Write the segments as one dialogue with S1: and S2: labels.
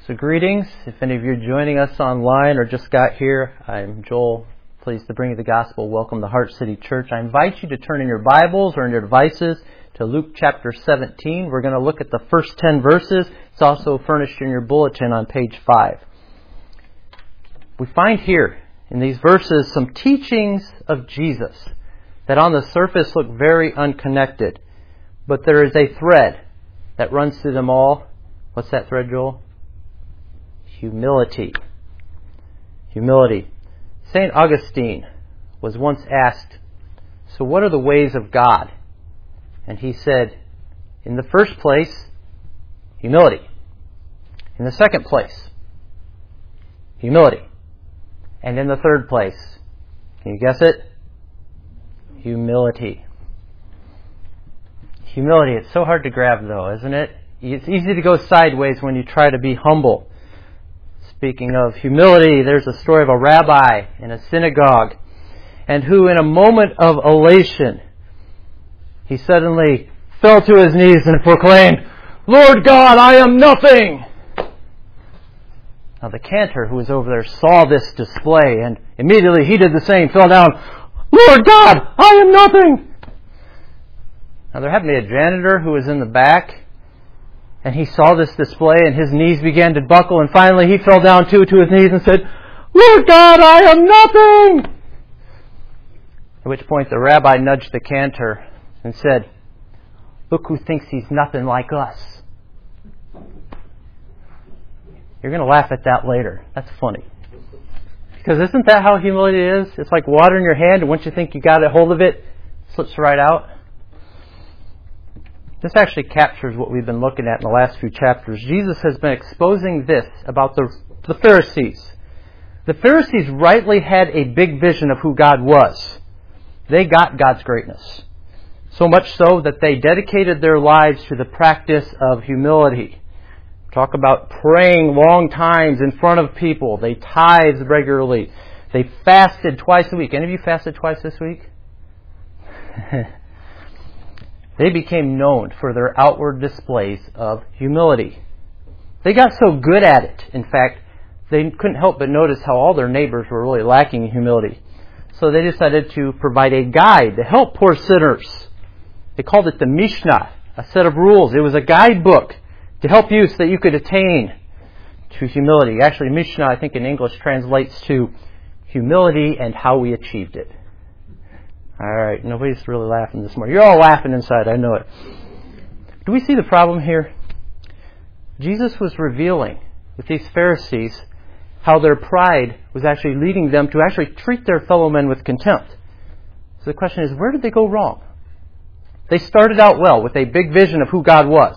S1: So greetings. If any of you are joining us online or just got here, I'm Joel, pleased to bring you the gospel. Welcome to Heart City Church. I invite you to turn in your Bibles or in your devices to Luke chapter 17. We're going to look at the first 10 verses. It's also furnished in your bulletin on page 5. We find here in these verses some teachings of Jesus that on the surface look very unconnected, but there is a thread that runs through them all. What's that thread, Joel? Humility. Humility. St. Augustine was once asked, so what are the ways of God? And he said, in the first place, humility. In the second place, humility. And in the third place, can you guess it? Humility. Humility, it's so hard to grab though, isn't it? It's easy to go sideways when you try to be humble. Speaking of humility, there's a story of a rabbi in a synagogue, and who in a moment of elation, he suddenly fell to his knees and proclaimed, Lord God, I am nothing! Now the cantor who was over there saw this display, and immediately he did the same, fell down, Lord God, I am nothing! Now there happened to be a janitor who was in the back, and he saw this display, and his knees began to buckle, and finally he fell down too to his knees and said, Lord God, I am nothing! At which point the rabbi nudged the cantor and said, look who thinks he's nothing like us. You're going to laugh at that later. That's funny. Because isn't that how humility is? It's like water in your hand, and once you think you got a hold of it, it slips right out. This actually captures what we've been looking at in the last few chapters. Jesus has been exposing this about the Pharisees. The Pharisees rightly had a big vision of who God was. They got God's greatness. So much so that they dedicated their lives to the practice of humility. Talk about praying long times in front of people. They tithed regularly. They fasted twice a week. Any of you fasted twice this week? They became known for their outward displays of humility. They got so good at it, in fact, they couldn't help but notice how all their neighbors were really lacking in humility. So they decided to provide a guide to help poor sinners. They called it the Mishnah, a set of rules. It was a guidebook to help you so that you could attain to humility. Actually, Mishnah, I think in English, translates to humility and how we achieved it. All right, nobody's really laughing this morning. You're all laughing inside, I know it. Do we see the problem here? Jesus was revealing with these Pharisees how their pride was actually leading them to actually treat their fellow men with contempt. So the question is, where did they go wrong? They started out well with a big vision of who God was.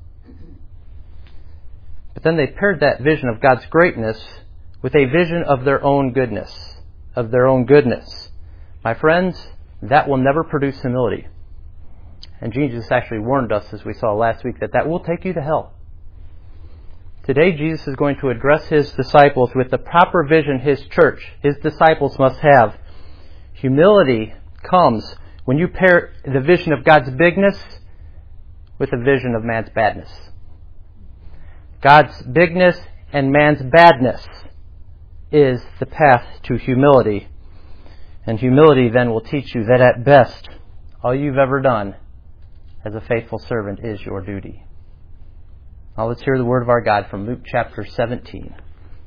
S1: But then they paired that vision of God's greatness with a vision of their own goodness. Of their own goodness. My friends, that will never produce humility. And Jesus actually warned us, as we saw last week, that will take you to hell. Today, Jesus is going to address His disciples with the proper vision His church, His disciples must have. Humility comes when you pair the vision of God's bigness with the vision of man's badness. God's bigness and man's badness is the path to humility. And humility then will teach you that at best, all you've ever done as a faithful servant is your duty. Now let's hear the word of our God from Luke chapter 17.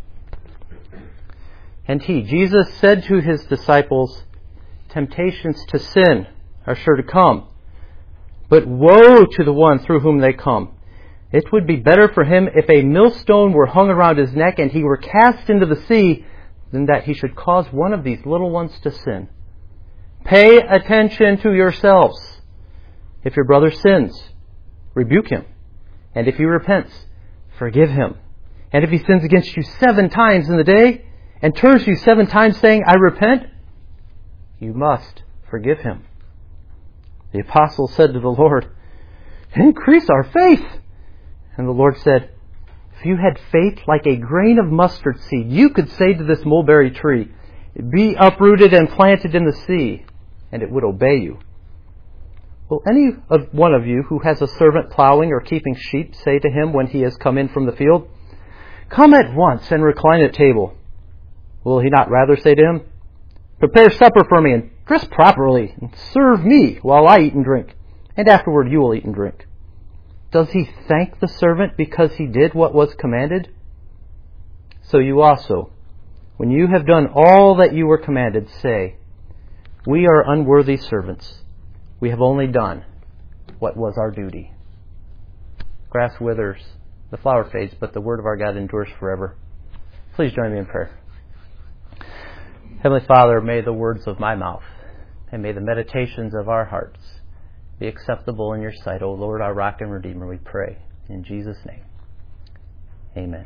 S1: And Jesus, said to His disciples, temptations to sin are sure to come, but woe to the one through whom they come. It would be better for him if a millstone were hung around his neck and he were cast into the sea, than that he should cause one of these little ones to sin. Pay attention to yourselves. If your brother sins, rebuke him. And if he repents, forgive him. And if he sins against you 7 times in the day, and turns to you 7 times saying, I repent, you must forgive him. The apostle said to the Lord, increase our faith. And the Lord said, if you had faith like a grain of mustard seed, you could say to this mulberry tree, be uprooted and planted in the sea, and it would obey you. Will any one of you who has a servant plowing or keeping sheep say to him when he has come in from the field, "Come at once and recline at table." Will he not rather say to him, "Prepare supper for me and dress properly and serve me while I eat and drink, and afterward you will eat and drink"? Does he thank the servant because he did what was commanded? So you also, when you have done all that you were commanded, say, "We are unworthy servants. We have only done what was our duty." Grass withers, the flower fades, but the word of our God endures forever. Please join me in prayer. Heavenly Father, may the words of my mouth and may the meditations of our hearts be acceptable in your sight, O Lord, our rock and redeemer, we pray. In Jesus' name, amen.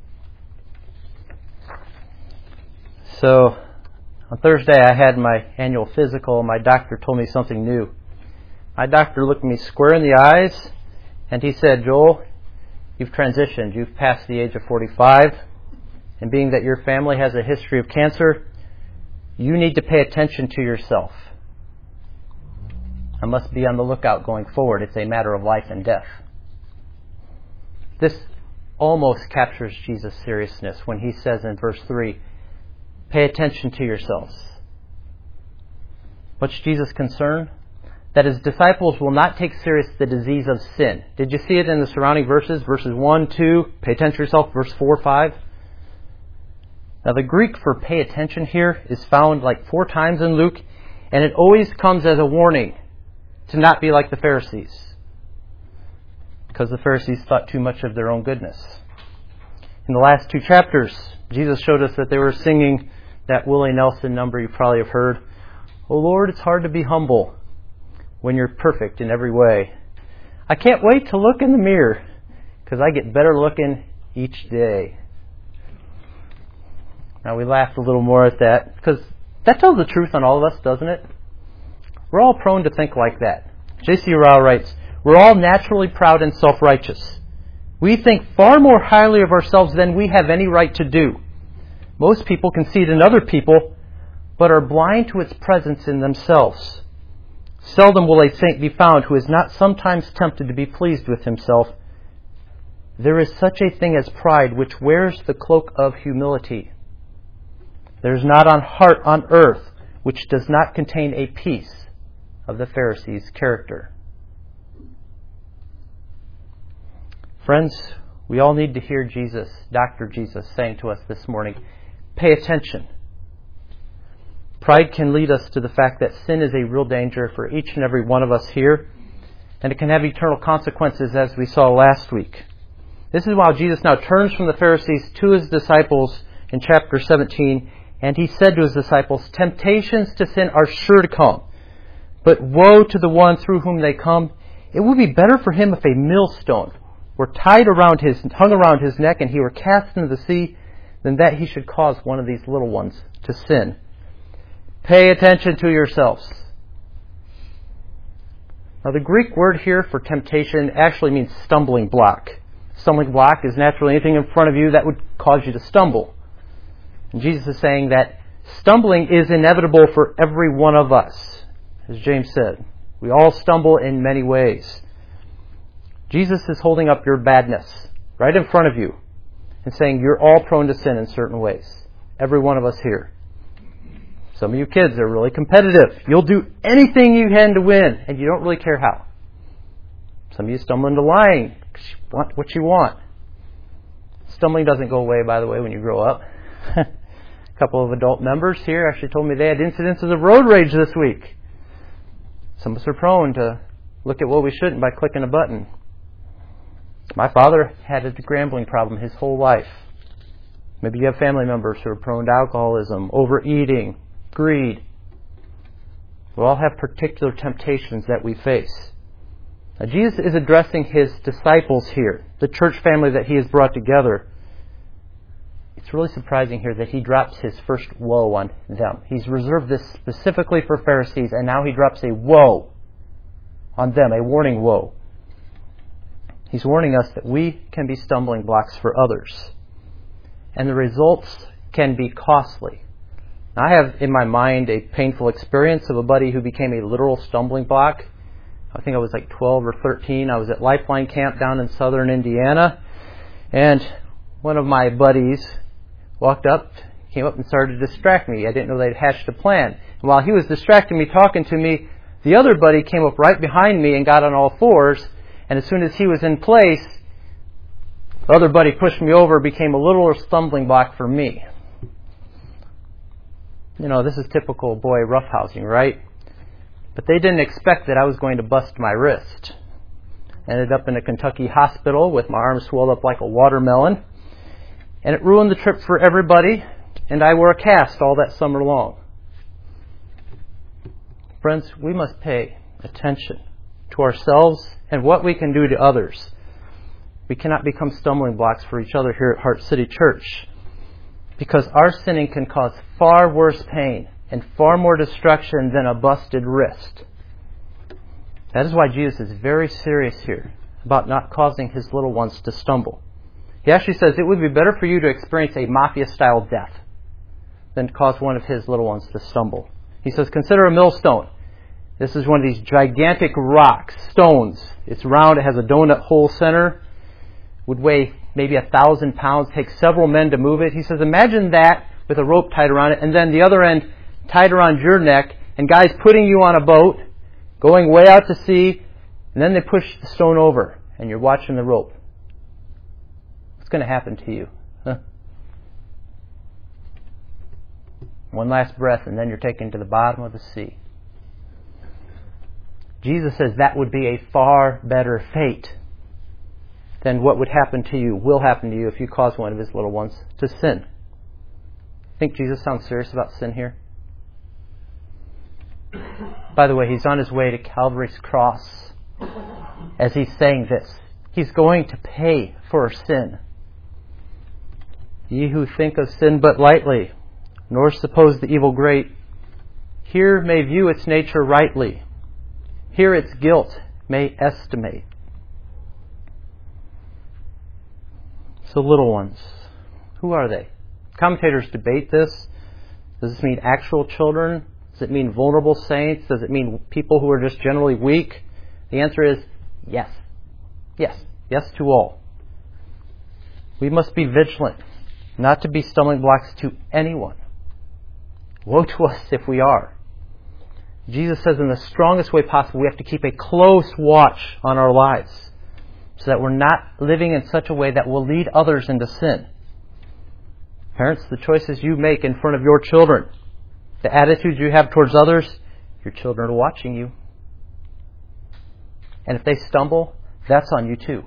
S1: So, on Thursday I had my annual physical. My doctor told me something new. My doctor looked me square in the eyes and he said, "Joel, you've transitioned. You've passed the age of 45. And being that your family has a history of cancer, you need to pay attention to yourself. I must be on the lookout going forward. It's a matter of life and death." This almost captures Jesus' seriousness when he says in verse 3, "Pay attention to yourselves." What's Jesus' concern? That his disciples will not take serious the disease of sin. Did you see it in the surrounding verses? Verses 1, 2, pay attention to yourself, verse 4, 5. Now the Greek for pay attention here is found like 4 times in Luke, and it always comes as a warning to not be like the Pharisees, because the Pharisees thought too much of their own goodness. In the last 2 chapters, Jesus showed us that they were singing that Willie Nelson number you probably have heard. "Oh Lord, it's hard to be humble when you're perfect in every way. I can't wait to look in the mirror because I get better looking each day." Now we laughed a little more at that because that tells the truth on all of us, doesn't it? We're all prone to think like that. J.C. Ryle writes, "We're all naturally proud and self-righteous. We think far more highly of ourselves than we have any right to do. Most people concede in other people, but are blind to its presence in themselves. Seldom will a saint be found who is not sometimes tempted to be pleased with himself. There is such a thing as pride, which wears the cloak of humility. There is not an heart on earth which does not contain a piece of the Pharisee's character." Friends, we all need to hear Jesus, Dr. Jesus, saying to us this morning, pay attention. Pride can lead us to the fact that sin is a real danger for each and every one of us here, and it can have eternal consequences, as we saw last week. This is why Jesus now turns from the Pharisees to his disciples in chapter 17, and he said to his disciples, "Temptations to sin are sure to come, but woe to the one through whom they come. It would be better for him if a millstone were hung around his neck and he were cast into the sea, than that he should cause one of these little ones to sin." Pay attention to yourselves. Now the Greek word here for temptation actually means stumbling block. Stumbling block is naturally anything in front of you that would cause you to stumble. And Jesus is saying that stumbling is inevitable for every one of us. As James said, we all stumble in many ways. Jesus is holding up your badness right in front of you and saying you're all prone to sin in certain ways. Every one of us here. Some of you kids are really competitive. You'll do anything you can to win, and you don't really care how. Some of you stumble into lying because you want what you want. Stumbling doesn't go away, by the way, when you grow up. A couple of adult members here actually told me they had incidences of road rage this week. Some of us are prone to look at what we shouldn't by clicking a button. My father had a gambling problem his whole life. Maybe you have family members who are prone to alcoholism, overeating, greed. We all have particular temptations that we face. Now, Jesus is addressing his disciples here, the church family that he has brought together. It's really surprising here that he drops his first woe on them. He's reserved this specifically for Pharisees, and now he drops a woe on them, a warning woe. He's warning us that we can be stumbling blocks for others, and the results can be costly. I have in my mind a painful experience of a buddy who became a literal stumbling block. I think I was like 12 or 13. I was at Lifeline Camp down in southern Indiana. And one of my buddies came up and started to distract me. I didn't know they'd hatched a plan. And while he was distracting me, talking to me, the other buddy came up right behind me and got on all fours. And as soon as he was in place, the other buddy pushed me over, became a little stumbling block for me. This is typical boy roughhousing, right? But they didn't expect that I was going to bust my wrist. Ended up in a Kentucky hospital with my arm swelled up like a watermelon. And it ruined the trip for everybody, and I wore a cast all that summer long. Friends, we must pay attention to ourselves and what we can do to others. We cannot become stumbling blocks for each other here at Heart City Church, because our sinning can cause far worse pain and far more destruction than a busted wrist. That is why Jesus is very serious here about not causing his little ones to stumble. He actually says it would be better for you to experience a mafia-style death than to cause one of his little ones to stumble. He says, consider a millstone. This is one of these gigantic rocks, stones. It's round, it has a donut hole center, would weigh maybe 1,000 pounds, take several men to move it. He says, imagine that with a rope tied around it, and then the other end tied around your neck, and guys putting you on a boat, going way out to sea, and then they push the stone over, and you're watching the rope. What's going to happen to you? Huh? One last breath, and then you're taken to the bottom of the sea. Jesus says that would be a far better fate than what would happen to you, will happen to you if you cause one of his little ones to sin. Think Jesus sounds serious about sin here? By the way, he's on his way to Calvary's cross as he's saying this. He's going to pay for sin. Ye who think of sin but lightly, nor suppose the evil great, here may view its nature rightly, here its guilt may estimate. So little ones, who are they? Commentators debate this. Does this mean actual children? Does it mean vulnerable saints? Does it mean people who are just generally weak? The answer is yes. Yes. Yes to all. We must be vigilant, not to be stumbling blocks to anyone. Woe to us if we are. Jesus says in the strongest way possible, we have to keep a close watch on our lives so that we're not living in such a way that will lead others into sin. Parents, the choices you make in front of your children, the attitudes you have towards others, your children are watching you. And if they stumble, that's on you too.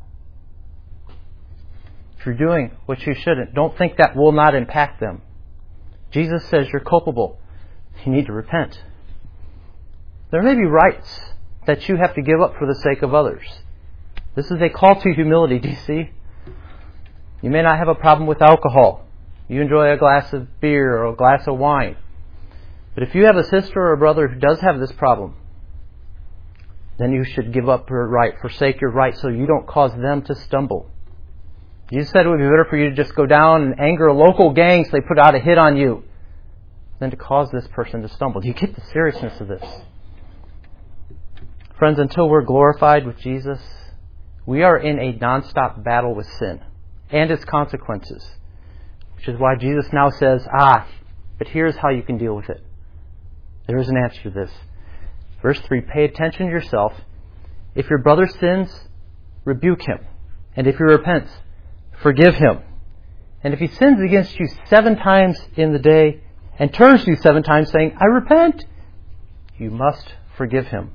S1: If you're doing what you shouldn't, don't think that will not impact them. Jesus says you're culpable. You need to repent. There may be rights that you have to give up for the sake of others. This is a call to humility, do you see? You may not have a problem with alcohol. You enjoy a glass of beer or a glass of wine. But if you have a sister or a brother who does have this problem, then you should give up your right, forsake your right, so you don't cause them to stumble. Jesus said it would be better for you to just go down and anger a local gang so they put out a hit on you than to cause this person to stumble. Do you get the seriousness of this? Friends, until we're glorified with Jesus, we are in a nonstop battle with sin and its consequences, which is why Jesus now says, but here's how you can deal with it. There is an answer to this. Verse 3, pay attention to yourself. If your brother sins, rebuke him. And if he repents, forgive him. And if he sins against you 7 times in the day and turns to you 7 times saying, I repent, you must forgive him.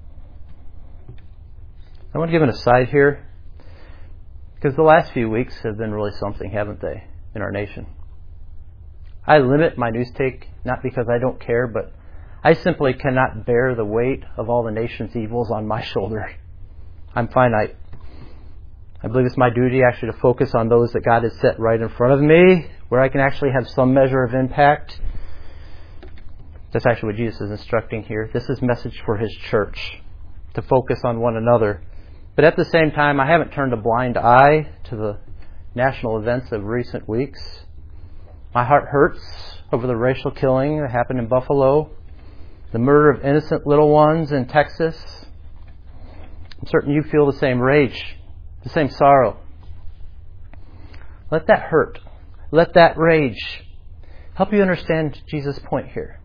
S1: I want to give an aside here, because the last few weeks have been really something, haven't they, in our nation? I limit my news take, not because I don't care, but I simply cannot bear the weight of all the nation's evils on my shoulder. I'm finite. I believe it's my duty actually to focus on those that God has set right in front of me, where I can actually have some measure of impact. That's actually what Jesus is instructing here. This is a message for his church, to focus on one another. But at the same time, I haven't turned a blind eye to the national events of recent weeks. My heart hurts over the racial killing that happened in Buffalo, the murder of innocent little ones in Texas. I'm certain you feel the same rage, the same sorrow. Let that hurt. Let that rage help you understand Jesus' point here.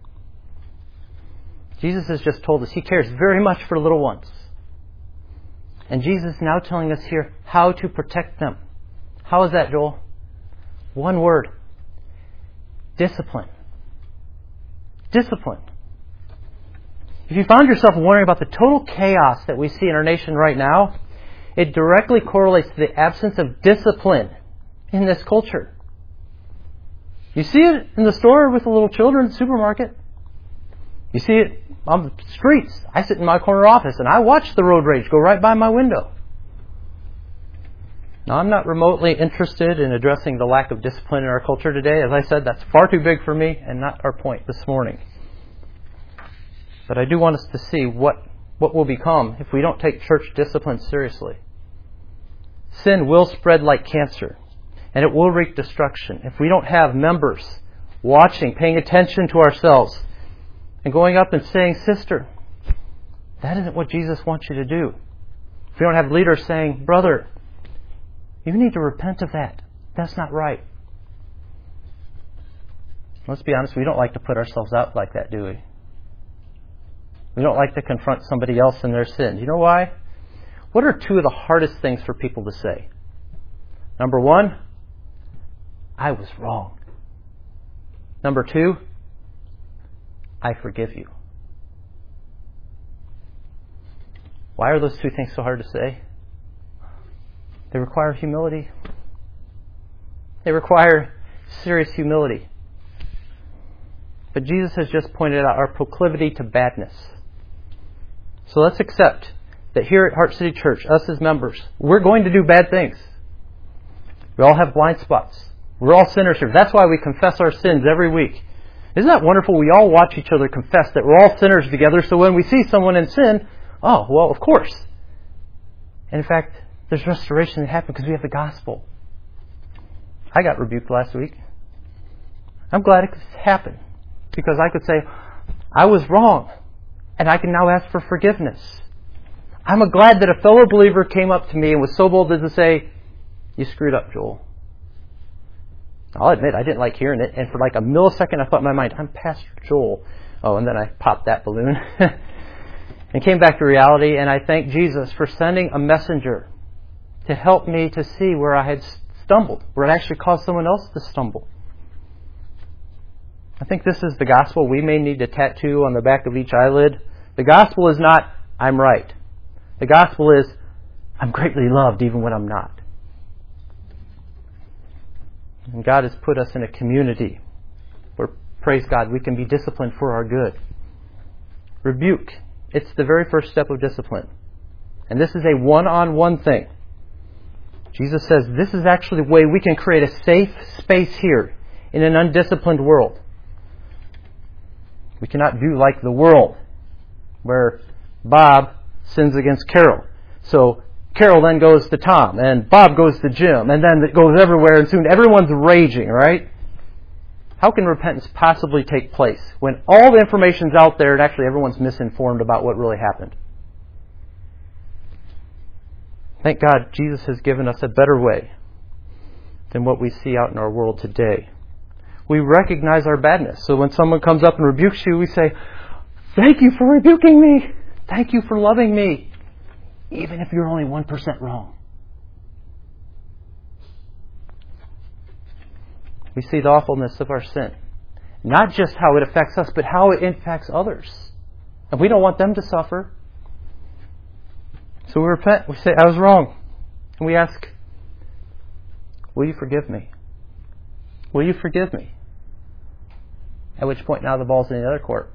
S1: Jesus has just told us He cares very much for little ones. And Jesus is now telling us here how to protect them. How is that, Joel? One word. Discipline. Discipline. If you found yourself wondering about the total chaos that we see in our nation right now, it directly correlates to the absence of discipline in this culture. You see it in the store with the little children in the supermarket. You see it on the streets. I sit in my corner office and I watch the road rage go right by my window. Now, I'm not remotely interested in addressing the lack of discipline in our culture today. As I said, that's far too big for me and not our point this morning. But I do want us to see what will become if we don't take church discipline seriously. Sin will spread like cancer, and it will wreak destruction if we don't have members watching, paying attention to ourselves, and going up and saying, "Sister, that isn't what Jesus wants you to do." If we don't have leaders saying, "Brother, you need to repent of that. That's not right." Let's be honest, we don't like to put ourselves out like that, do we? We don't like to confront somebody else in their sin. You know why? What are two of the hardest things for people to say? Number one, I was wrong. Number two, I forgive you. Why are those two things so hard to say? They require humility. They require serious humility. But Jesus has just pointed out our proclivity to badness. So let's accept that here at Heart City Church, us as members, we're going to do bad things. We all have blind spots. We're all sinners here. That's why we confess our sins every week. Isn't that wonderful? We all watch each other confess that we're all sinners together, so when we see someone in sin, oh, well, of course. And in fact, there's restoration that happens because we have the gospel. I got rebuked last week. I'm glad it happened because I could say, I was wrong, and I can now ask for forgiveness. I'm glad that a fellow believer came up to me and was so bold as to say, "You screwed up, Joel." I'll admit, I didn't like hearing it, and for like a millisecond I thought in my mind, I'm Pastor Joel. Oh, and then I popped that balloon and came back to reality, and I thank Jesus for sending a messenger to help me to see where I had stumbled, where it actually caused someone else to stumble. I think this is the gospel we may need to tattoo on the back of each eyelid. The gospel is not, I'm right. The gospel is, I'm greatly loved even when I'm not. And God has put us in a community where, praise God, we can be disciplined for our good. Rebuke. It's the very first step of discipline. And this is a one-on-one thing. Jesus says this is actually the way we can create a safe space here in an undisciplined world. We cannot do like the world, where Bob sins against Carol. So Carol then goes to Tom, and Bob goes to Jim, and then it goes everywhere, and soon everyone's raging, right? How can repentance possibly take place when all the information's out there and actually everyone's misinformed about what really happened? Thank God Jesus has given us a better way than what we see out in our world today. We recognize our badness. So when someone comes up and rebukes you, we say, "Thank you for rebuking me. Thank you for loving me, even if you're only 1% wrong." We see the awfulness of our sin. Not just how it affects us, but how it impacts others. And we don't want them to suffer. So we repent. We say, "I was wrong." And we ask, "Will you forgive me? Will you forgive me?" At which point now the ball's in the other court.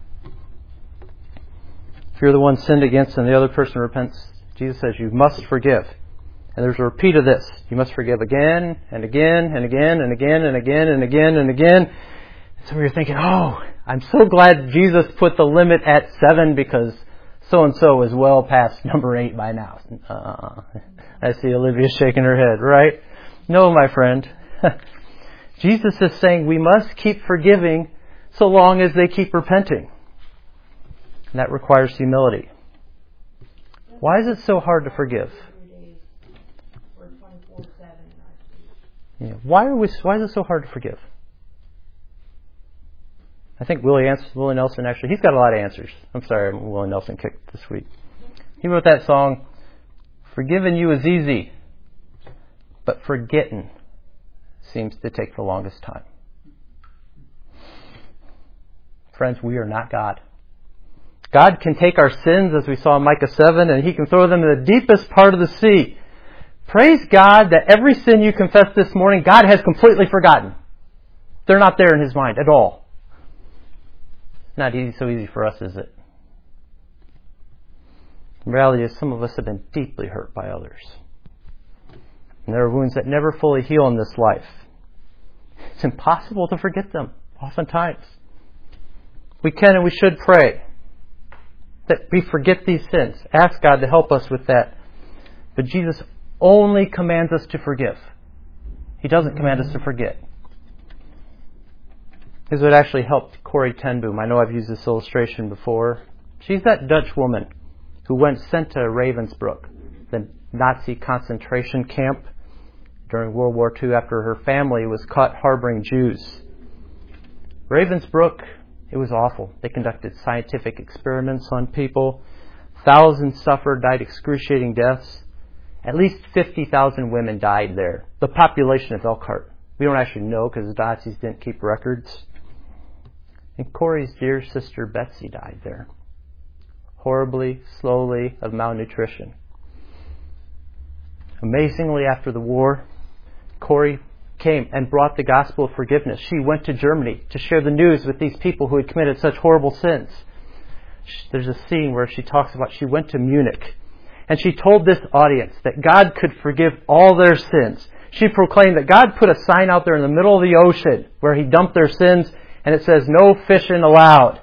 S1: If you're the one sinned against and the other person repents, Jesus says you must forgive. And there's a repeat of this. You must forgive again and again and again and again and again and again and again. So you're thinking, oh, I'm so glad Jesus put the limit at 7 because so-and-so is well past number 8 by now. I see Olivia shaking her head, right? No, my friend. Jesus is saying we must keep forgiving so long as they keep repenting. And that requires humility. Why is it so hard to forgive? Why is it so hard to forgive? I think Willie Nelson, actually, he's got a lot of answers. I'm sorry, I'm Willie Nelson kicked this week. He wrote that song, "Forgiving you is easy, but forgetting seems to take the longest time." Friends, we are not God. God can take our sins, as we saw in Micah 7, and He can throw them in the deepest part of the sea. Praise God that every sin you confessed this morning, God has completely forgotten. They're not there in His mind at all. Not so easy for us, is it? The reality is some of us have been deeply hurt by others. And there are wounds that never fully heal in this life. It's impossible to forget them, oftentimes. We can and we should pray that we forget these sins. Ask God to help us with that. But Jesus only commands us to forgive. He doesn't command us to forget. This is what actually helped Corrie ten Boom. I know I've used this illustration before. She's that Dutch woman who went sent to Ravensbrück, the Nazi concentration camp during World War II after her family was caught harboring Jews. Ravensbrück, it was awful. They conducted scientific experiments on people. Thousands suffered, died excruciating deaths. At least 50,000 women died there. The population of Elkhart. We don't actually know because the Nazis didn't keep records. And Corrie's dear sister Betsy died there. Horribly, slowly, of malnutrition. Amazingly, after the war, Corrie came and brought the gospel of forgiveness. She went to Germany to share the news with these people who had committed such horrible sins. There's a scene where she talks about she went to Munich and she told this audience that God could forgive all their sins. She proclaimed that God put a sign out there in the middle of the ocean where He dumped their sins, and it says, "No fishing allowed."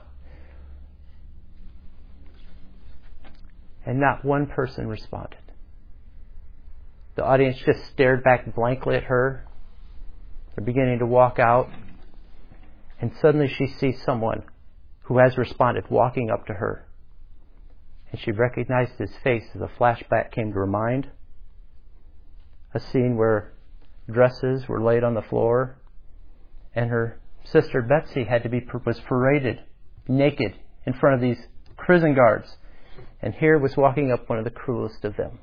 S1: And not one person responded. The audience just stared back blankly at her. They're beginning to walk out. And suddenly she sees someone who has responded walking up to her. And she recognized his face as a flashback came to her mind. A scene where dresses were laid on the floor and her sister Betsy was paraded naked in front of these prison guards. And here was walking up one of the cruelest of them.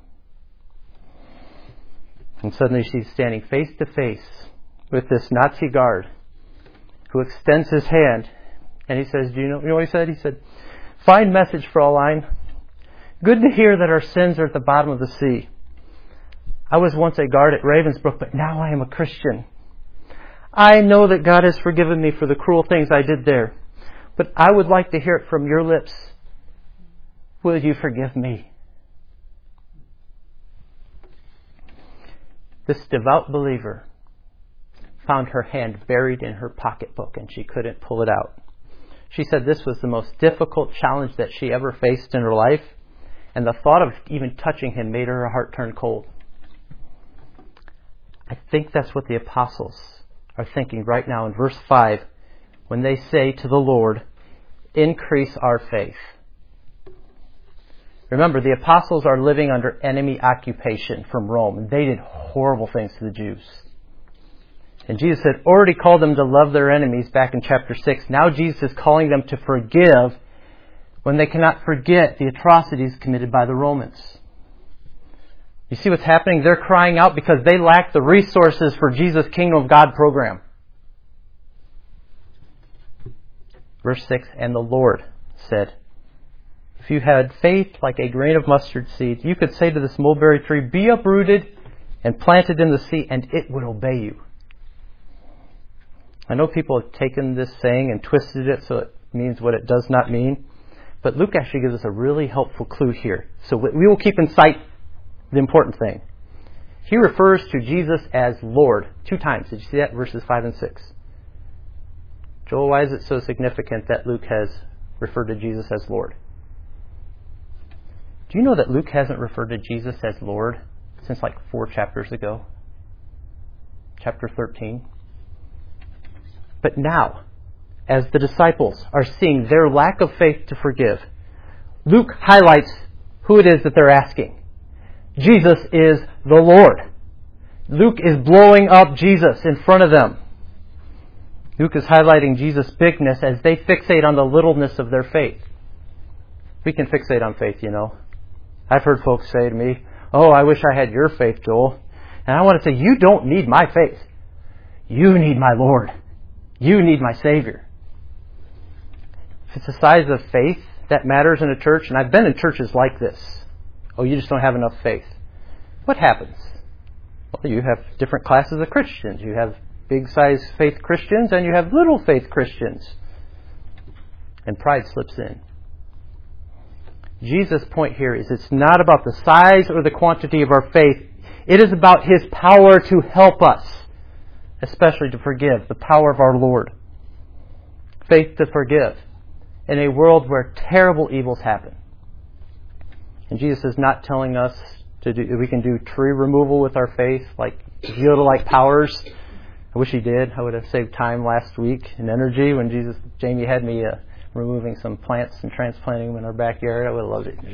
S1: And suddenly she's standing face to face with this Nazi guard who extends his hand and he says, do you know what he said? He said, "Fine message, Fraulein. Good to hear that our sins are at the bottom of the sea. I was once a guard at Ravensbrück, but now I am a Christian. I know that God has forgiven me for the cruel things I did there, but I would like to hear it from your lips. Will you forgive me?" This devout believer found her hand buried in her pocketbook and she couldn't pull it out. She said this was the most difficult challenge that she ever faced in her life, and the thought of even touching him made her heart turn cold. I think that's what the apostles are thinking right now in verse 5 when they say to the Lord, "Increase our faith." Remember, the apostles are living under enemy occupation from Rome. They did horrible things to the Jews. And Jesus had already called them to love their enemies back in chapter 6. Now Jesus is calling them to forgive when they cannot forget the atrocities committed by the Romans. You see what's happening? They're crying out because they lack the resources for Jesus' Kingdom of God program. Verse 6, "And the Lord said, if you had faith like a grain of mustard seed, you could say to this mulberry tree, 'Be uprooted and planted in the sea,' and it would obey you." I know people have taken this saying and twisted it so it means what it does not mean. But Luke actually gives us a really helpful clue here. So we will keep in sight the important thing. He refers to Jesus as Lord 2 times. Did you see that? Verses 5 and 6. Joel, why is it so significant that Luke has referred to Jesus as Lord? Do you know that Luke hasn't referred to Jesus as Lord since like 4 chapters ago? Chapter 13. But now, as the disciples are seeing their lack of faith to forgive, Luke highlights who it is that they're asking. Jesus is the Lord. Luke is blowing up Jesus in front of them. Luke is highlighting Jesus' bigness as they fixate on the littleness of their faith. We can fixate on faith, you know. I've heard folks say to me, "Oh, I wish I had your faith, Joel." And I want to say, you don't need my faith. You need my Lord. You need my Savior. If it's the size of faith that matters in a church, and I've been in churches like this, oh, you just don't have enough faith. What happens? Well, you have different classes of Christians. You have big-size faith Christians and you have little faith Christians. And pride slips in. Jesus' point here is it's not about the size or the quantity of our faith. It is about His power to help us, especially to forgive, the power of our Lord. Faith to forgive in a world where terrible evils happen. And Jesus is not telling us we can do tree removal with our faith, like Yoda-like powers. I wish He did. I would have saved time last week and energy when Jamie had me removing some plants and transplanting them in our backyard. I would have loved it.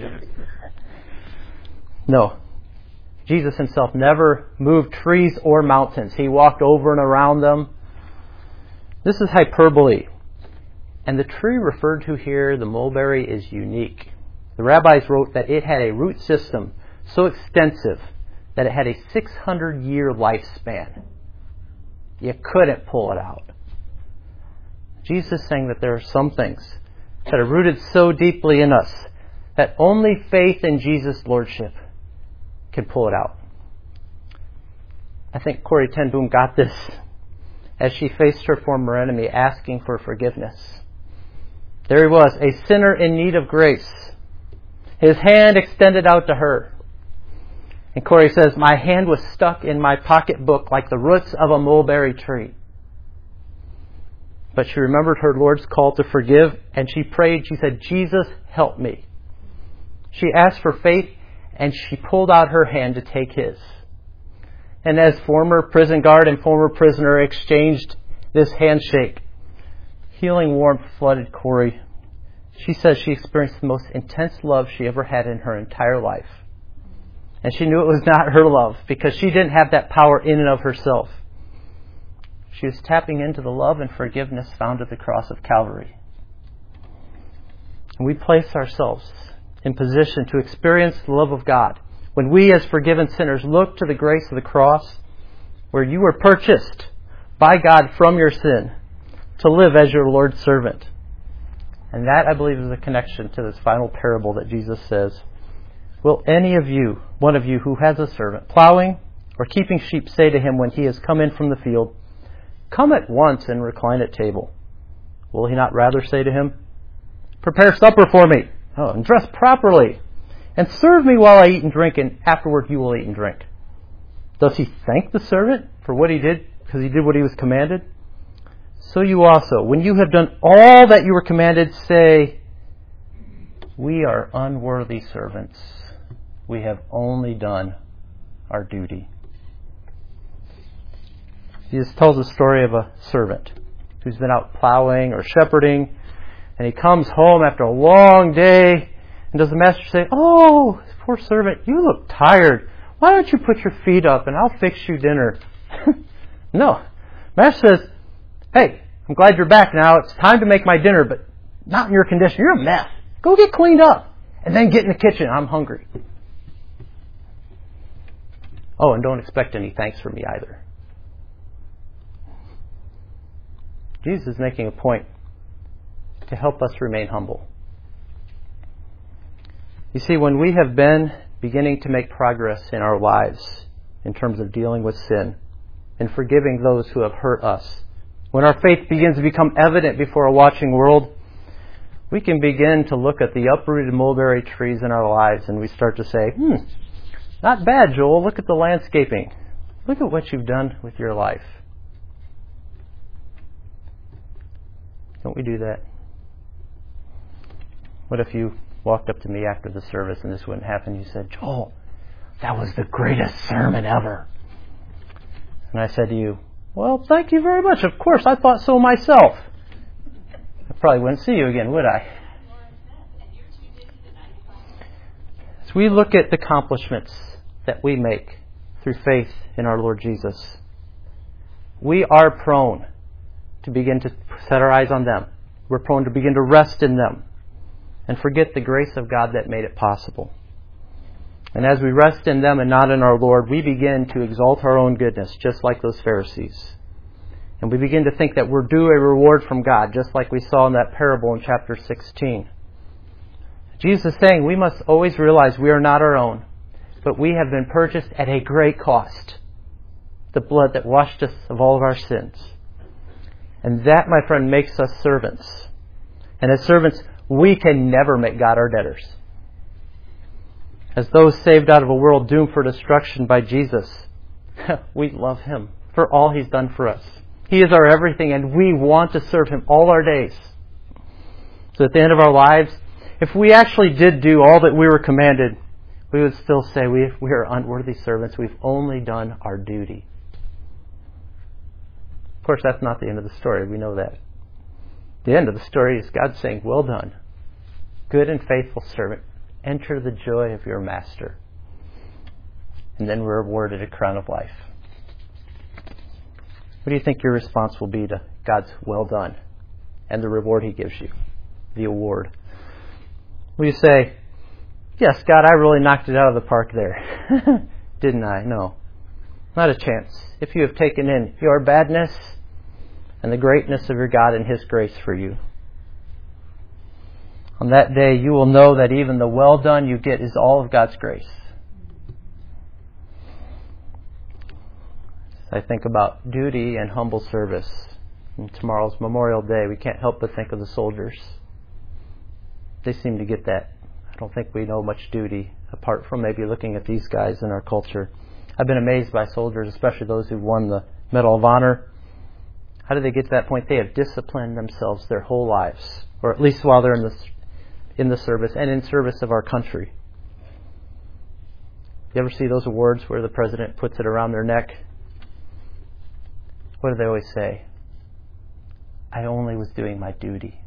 S1: No. Jesus Himself never moved trees or mountains. He walked over and around them. This is hyperbole. And the tree referred to here, the mulberry, is unique. The rabbis wrote that it had a root system so extensive that it had a 600-year lifespan. You couldn't pull it out. Jesus is saying that there are some things that are rooted so deeply in us that only faith in Jesus' Lordship can pull it out. I think Corrie ten Boom got this as she faced her former enemy asking for forgiveness. There he was, a sinner in need of grace. His hand extended out to her. And Corrie says, "My hand was stuck in my pocketbook like the roots of a mulberry tree." But she remembered her Lord's call to forgive, and she prayed. She said, "Jesus, help me." She asked for faith, and she pulled out her hand to take his. And as former prison guard and former prisoner exchanged this handshake, healing warmth flooded Corrie. She says she experienced the most intense love she ever had in her entire life. And she knew it was not her love because she didn't have that power in and of herself. She was tapping into the love and forgiveness found at the cross of Calvary. And we place ourselves in position to experience the love of God when we as forgiven sinners look to the grace of the cross where you were purchased by God from your sin to live as your Lord's servant. And that, I believe, is a connection to this final parable that Jesus says, "Will any of you, one of you who has a servant, plowing or keeping sheep, say to him when he has come in from the field, 'Come at once and recline at table'? Will he not rather say to him, 'Prepare supper for me, and dress properly, and serve me while I eat and drink, and afterward you will eat and drink'? Does he thank the servant for what he did, because he did what he was commanded? So you also, when you have done all that you were commanded, say, 'We are unworthy servants. We have only done our duty.'" Jesus tells the story of a servant who's been out plowing or shepherding, and he comes home after a long day, and does the master say, "Oh, poor servant, you look tired. Why don't you put your feet up and I'll fix you dinner?" No. Master says, "Hey, I'm glad you're back now. It's time to make my dinner, but not in your condition. You're a mess. Go get cleaned up and then get in the kitchen. I'm hungry." Oh, and don't expect any thanks from me either. Jesus is making a point to help us remain humble. You see, when we have been beginning to make progress in our lives in terms of dealing with sin and forgiving those who have hurt us, when our faith begins to become evident before a watching world, we can begin to look at the uprooted mulberry trees in our lives and we start to say, "Not bad, Joel. Look at the landscaping. Look at what you've done with your life." Don't we do that? What if you walked up to me after the service and this wouldn't happen? You said, "Joel, that was the greatest sermon ever." And I said to you, "Well, thank you very much. Of course, I thought so myself." I probably wouldn't see you again, would I? As we look at the accomplishments that we make, through faith in our Lord Jesus. We are prone to begin to set our eyes on them. We're prone to begin to rest in them and forget the grace of God that made it possible. And as we rest in them and not in our Lord, we begin to exalt our own goodness, just like those Pharisees. And we begin to think that we're due a reward from God, just like we saw in that parable in chapter 16. Jesus is saying we must always realize we are not our own, but we have been purchased at a great cost. The blood that washed us of all of our sins. And that, my friend, makes us servants. And as servants, we can never make God our debtors. As those saved out of a world doomed for destruction by Jesus, we love Him for all He's done for us. He is our everything, and we want to serve Him all our days. So at the end of our lives, if we actually did do all that we were commanded, we would still say we are unworthy servants. We've only done our duty. Of course, that's not the end of the story. We know that. The end of the story is God saying, "Well done, good and faithful servant. Enter the joy of your master." And then we're awarded a crown of life. What do you think your response will be to God's "well done" and the reward He gives you, the award? Will you say, "Yes, God, I really knocked it out of the park there." Didn't I? No. Not a chance. If you have taken in your badness and the greatness of your God and His grace for you. On that day, you will know that even the well done you get is all of God's grace. I think about duty and humble service. And tomorrow's Memorial Day. We can't help but think of the soldiers. They seem to get that. I don't think we know much duty apart from maybe looking at these guys in our culture. I've been amazed by soldiers, especially those who won the Medal of Honor. How did they get to that point? They have disciplined themselves their whole lives, or at least while they're in the service and in service of our country. You ever see those awards where the president puts it around their neck? What do they always say? "I only was doing my duty."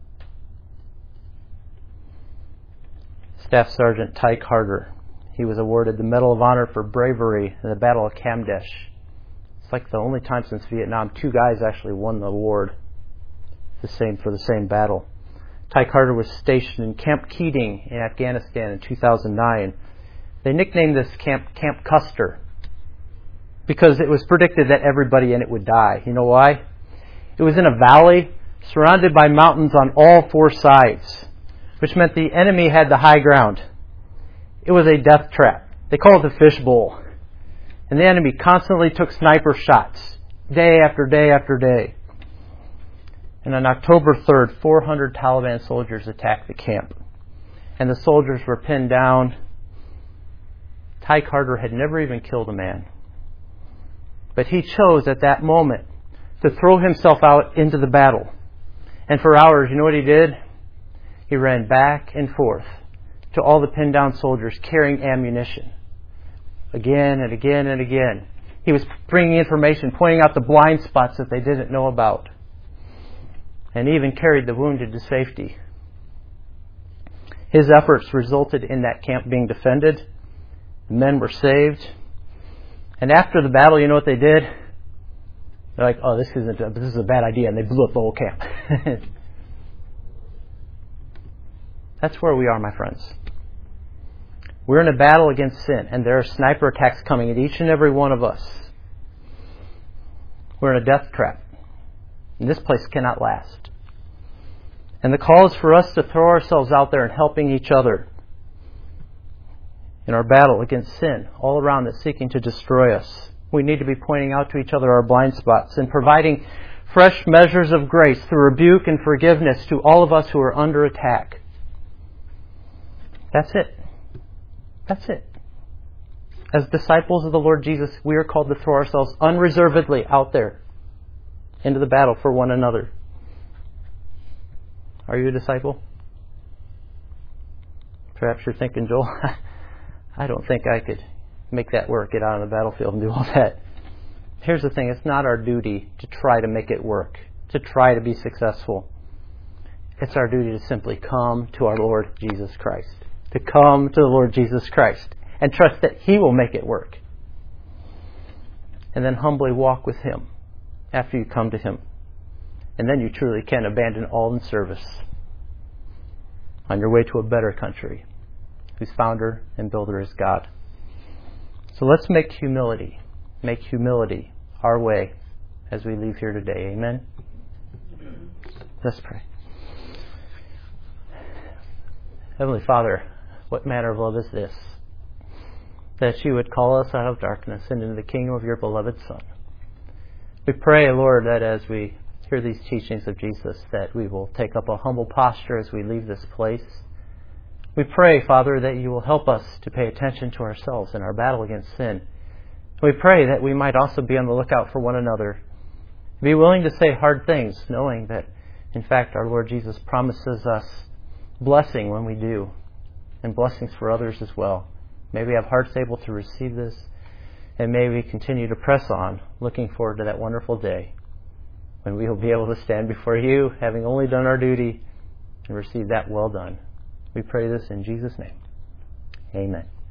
S1: Staff Sergeant Ty Carter, he was awarded the Medal of Honor for bravery in the Battle of Kamdesh. It's like the only time since Vietnam 2 guys actually won the award for the same battle. Ty Carter was stationed in Camp Keating in Afghanistan in 2009. They nicknamed this camp Camp Custer because it was predicted that everybody in it would die. You know why? It was in a valley surrounded by mountains on all 4 sides, which meant the enemy had the high ground. It was a death trap. They call it the fishbowl. And the enemy constantly took sniper shots day after day after day. And on October 3rd, 400 Taliban soldiers attacked the camp. And the soldiers were pinned down. Ty Carter had never even killed a man. But he chose at that moment to throw himself out into the battle. And for hours, you know what he did? He ran back and forth to all the pinned down soldiers carrying ammunition. Again and again and again. He was bringing information, pointing out the blind spots that they didn't know about. And even carried the wounded to safety. His efforts resulted in that camp being defended. The men were saved. And after the battle, you know what they did? They're like, "Oh, this is a bad idea," and they blew up the whole camp. That's where we are, my friends. We're in a battle against sin, and there are sniper attacks coming at each and every one of us. We're in a death trap, and this place cannot last. And the call is for us to throw ourselves out there and helping each other in our battle against sin all around that's seeking to destroy us. We need to be pointing out to each other our blind spots and providing fresh measures of grace through rebuke and forgiveness to all of us who are under attack. That's it. That's it. As disciples of the Lord Jesus, we are called to throw ourselves unreservedly out there into the battle for one another. Are you a disciple? Perhaps you're thinking, "Joel, I don't think I could make that work, get out on the battlefield and do all that." Here's the thing. It's not our duty to try to make it work, to try to be successful. It's our duty to simply come to our Lord Jesus Christ. To come to the Lord Jesus Christ and trust that He will make it work. and then humbly walk with Him after you come to Him. And then you truly can abandon all in service on your way to a better country, whose founder and builder is God. So let's make humility our way as we leave here today. Amen? Let's pray. Heavenly Father, what manner of love is this, that you would call us out of darkness and into the kingdom of your beloved Son. We pray, Lord, that as we hear these teachings of Jesus, that we will take up a humble posture as we leave this place. We pray, Father, that you will help us to pay attention to ourselves in our battle against sin. We pray that we might also be on the lookout for one another, be willing to say hard things, knowing that, in fact, our Lord Jesus promises us blessing when we do, and blessings for others as well. May we have hearts able to receive this, and may we continue to press on, looking forward to that wonderful day when we will be able to stand before you, having only done our duty, and receive that well done. We pray this in Jesus' name. Amen.